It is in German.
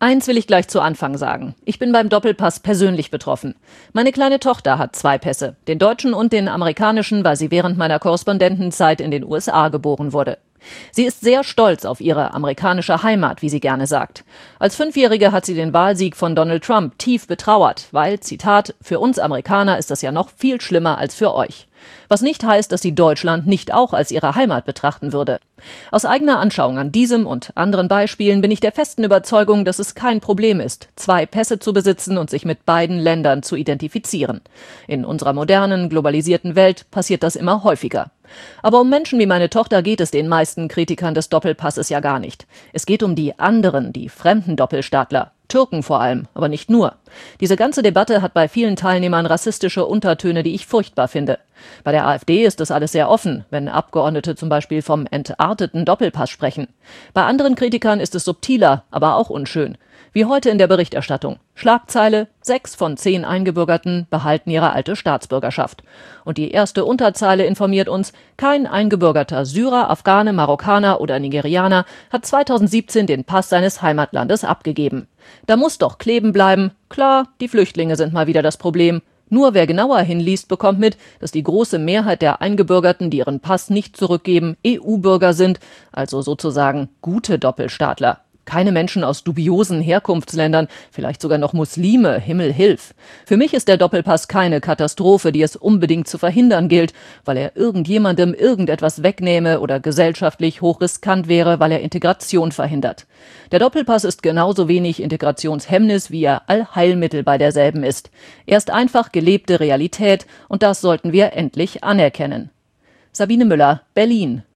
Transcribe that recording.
Eins will ich gleich zu Anfang sagen. Ich bin beim Doppelpass persönlich betroffen. Meine kleine Tochter hat 2 Pässe, den deutschen und den amerikanischen, weil sie während meiner Korrespondentenzeit in den USA geboren wurde. Sie ist sehr stolz auf ihre amerikanische Heimat, wie sie gerne sagt. Als 5-Jährige hat sie den Wahlsieg von Donald Trump tief betrauert, weil, Zitat, für uns Amerikaner ist das ja noch viel schlimmer als für euch. Was nicht heißt, dass sie Deutschland nicht auch als ihre Heimat betrachten würde. Aus eigener Anschauung an diesem und anderen Beispielen bin ich der festen Überzeugung, dass es kein Problem ist, 2 Pässe zu besitzen und sich mit beiden Ländern zu identifizieren. In unserer modernen, globalisierten Welt passiert das immer häufiger. Aber um Menschen wie meine Tochter geht es den meisten Kritikern des Doppelpasses ja gar nicht. Es geht um die anderen, die fremden Doppelstaatler. Türken vor allem, aber nicht nur. Diese ganze Debatte hat bei vielen Teilnehmern rassistische Untertöne, die ich furchtbar finde. Bei der AfD ist das alles sehr offen, wenn Abgeordnete zum Beispiel vom entarteten Doppelpass sprechen. Bei anderen Kritikern ist es subtiler, aber auch unschön. Wie heute in der Berichterstattung. Schlagzeile: 6 von 10 Eingebürgerten behalten ihre alte Staatsbürgerschaft. Und die erste Unterzeile informiert uns: Kein eingebürgerter Syrer, Afghane, Marokkaner oder Nigerianer hat 2017 den Pass seines Heimatlandes abgegeben. Da muss doch kleben bleiben. Klar, die Flüchtlinge sind mal wieder das Problem. Nur wer genauer hinliest, bekommt mit, dass die große Mehrheit der Eingebürgerten, die ihren Pass nicht zurückgeben, EU-Bürger sind, also sozusagen gute Doppelstaatler. Keine Menschen aus dubiosen Herkunftsländern, vielleicht sogar noch Muslime, Himmel hilf. Für mich ist der Doppelpass keine Katastrophe, die es unbedingt zu verhindern gilt, weil er irgendjemandem irgendetwas wegnähme oder gesellschaftlich hochriskant wäre, weil er Integration verhindert. Der Doppelpass ist genauso wenig Integrationshemmnis, wie er Allheilmittel bei derselben ist. Er ist einfach gelebte Realität und das sollten wir endlich anerkennen. Sabine Müller, Berlin.